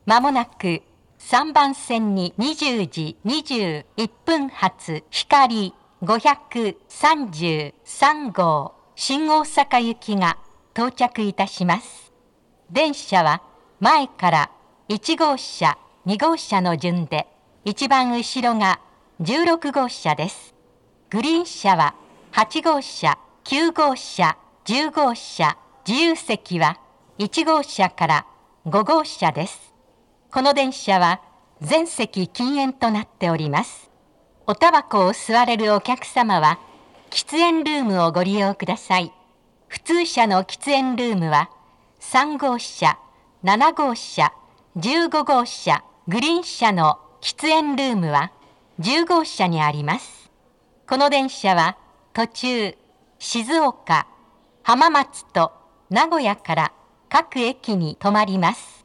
まもなく3番線に20時21分発光533号新大阪行きが到着いたします。電車は前から1号車、2号車の順で、一番後ろが16号車です。グリーン車は8号車、9号車、10号車、自由席は1号車から5号車です。この電車は全席禁煙となっております。おタバコを吸われるお客様は喫煙ルームをご利用ください。普通車の喫煙ルームは3号車、7号車、15号車、グリーン車の喫煙ルームは10号車にあります。この電車は途中、静岡、浜松と名古屋から各駅に停まります。